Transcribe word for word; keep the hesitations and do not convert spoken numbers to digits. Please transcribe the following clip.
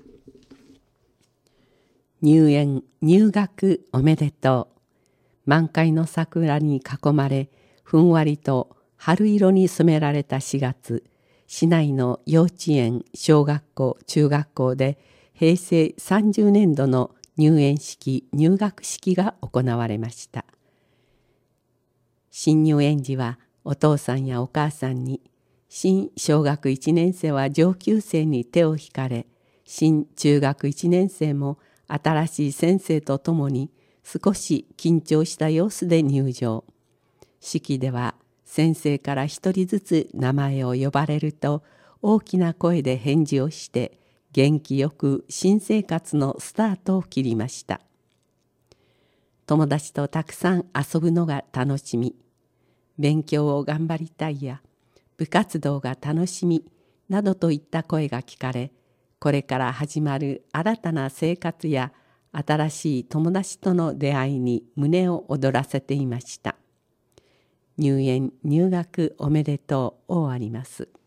入園入学おめでとう。満開の桜に囲まれ、ふんわりと春色に染められたしがつ、市内の幼稚園、小学校、中学校でへいせいさんじゅうねんどの入園式、入学式が行われました。新入園児はお父さんやお母さんに、新小学いちねんせいは上級生に手を引かれ、新中学いちねんせいも新しい先生と共に少し緊張した様子で入場。式では先生から一人ずつ名前を呼ばれると大きな声で返事をして元気よく新生活のスタートを切りました。友達とたくさん遊ぶのが楽しみ、勉強を頑張りたいや部活動が楽しみなどといった声が聞かれ、これから始まる新たな生活や新しい友達との出会いに胸を躍らせていました。入園入学おめでとうをあります。